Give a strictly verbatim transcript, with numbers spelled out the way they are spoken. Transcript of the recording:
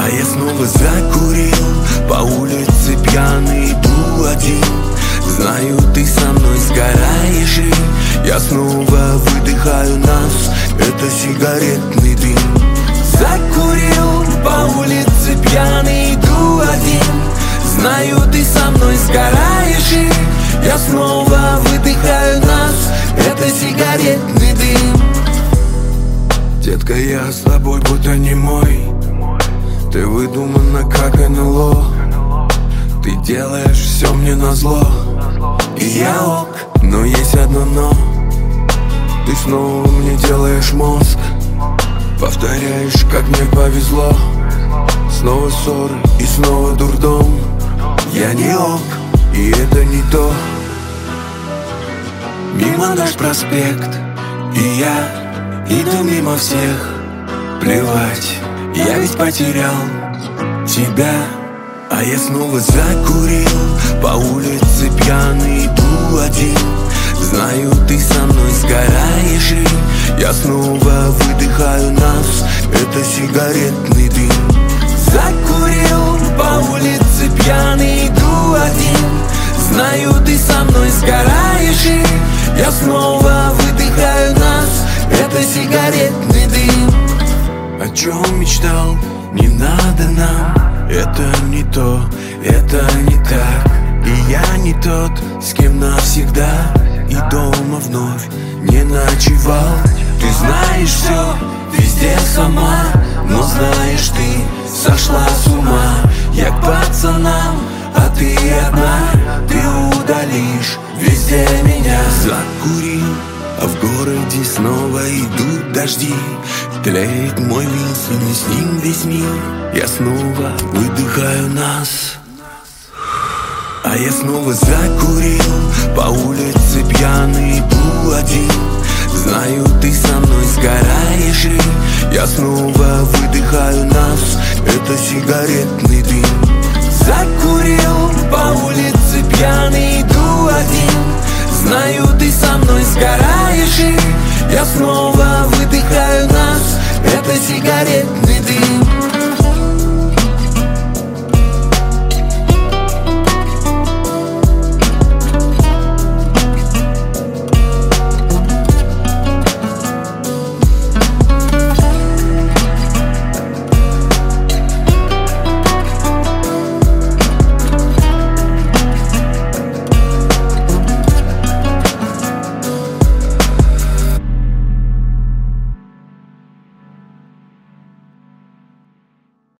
А я снова закурил, по улице пьяный иду один. Знаю, ты со мной сгораешь, и я снова выдыхаю нас. Это сигаретный дым. Закурил, по улице пьяный иду один. Знаю, ты со мной сгораешь, и я снова выдыхаю нас. Это сигаретный дым. Детка, я с тобой будто не мой. Ты выдумана как эн эл о. Ты делаешь все мне назло. И я ок, но есть одно но. Ты снова мне делаешь мозг. Повторяешь, как мне повезло. Снова ссоры и снова дурдом. Я не ок, и это не то. Мимо наш проспект, и я иду мимо всех. Плевать, я ведь потерял тебя. А я снова закурил, по улице пьяный иду один. Знаю, ты со мной сгораешь, и я снова выдыхаю нас. Это сигаретный дым. Закурил, по улице пьяный иду один. Знаю, ты со мной сгораешь, и я снова выдыхаю нас. Это сигаретный дым. О чем мечтал, не надо нам. Это не то, это не так. И я не тот, с кем навсегда. И дома вновь не ночевал. Ты знаешь все, везде сама. Но знаешь, ты сошла с ума. Я к пацанам, а ты одна. Ты удалишь везде меня. Закурил, а в городе снова идут дожди. Тлеет мой Вилсон, и с ним весь мир. Я снова выдыхаю нас. А я снова закурил, по улице пьяный иду один. Знаю, ты со мной сгораешь, и я снова выдыхаю нас. Это сигаретный дым. Закурил,